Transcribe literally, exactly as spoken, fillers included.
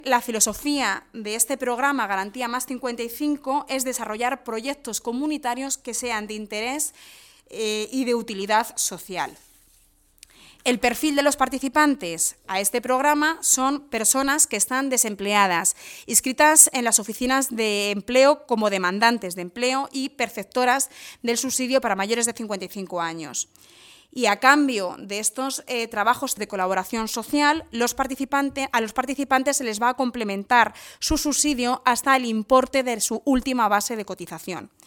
La filosofía de este programa Garantía Más cincuenta y cinco es desarrollar proyectos comunitarios que sean de interés eh, y de utilidad social. El perfil de los participantes a este programa son personas que están desempleadas, inscritas en las oficinas de empleo como demandantes de empleo y perceptoras del subsidio para mayores de cincuenta y cinco años. Y a cambio de estos eh, trabajos de colaboración social, los participantes, a los participantes se les va a complementar su subsidio hasta el importe de su última base de cotización.